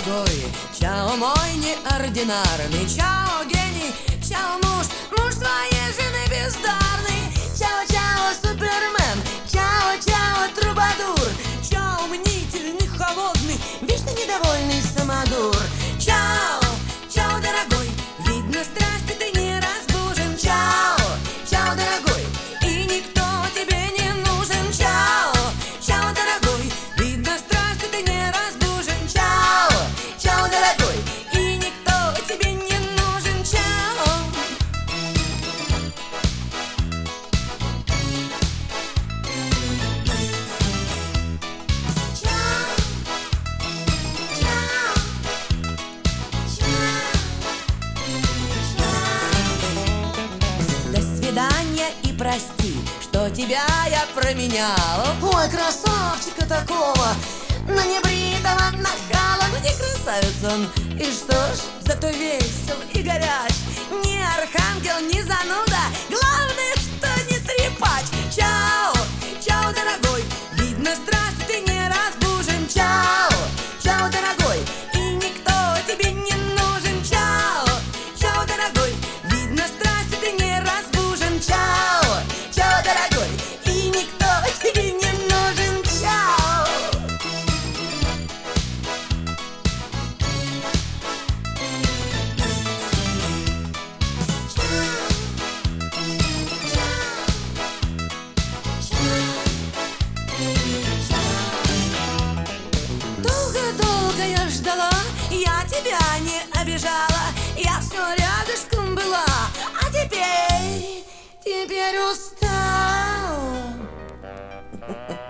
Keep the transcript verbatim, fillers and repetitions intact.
дорогой. Чао, мой неординарный. Чао, гений. Чао, муж. Муж твоей жены бездарный. Чао, чао, супермен. Чао, чао, трубадур. Чао, мнительный, холодный, вечно недовольный самодур. Чао, чао, дорогой. Видно, страсти ты не разбужен. Чао, чао, дорогой. И никто тебе не нужен. Чао, чао, дорогой. Видно, страсти ты не разбужен. Чао, чао, дорогой. И никто тебе не нужен. Чао. И прости, что тебя я променял. Ой, красавчика такого, на небритого нахала. Ну не красавец он, и что ж, зато весел и горяч. Не архангел, не зануда, главное, что не трепач. Чао, чао, дорогой, видно, страсти ты не разбужен. Чао, чао, дорогой, и никто тебе не нужен. Чао, чао, дорогой, видно, страсти ты не разбужен. Чао, чао, дорогой, и никто тебе не нужен. Чао. Долго-долго я ждала, я тебя не обижала, я все рядышком была, а теперь, теперь устала.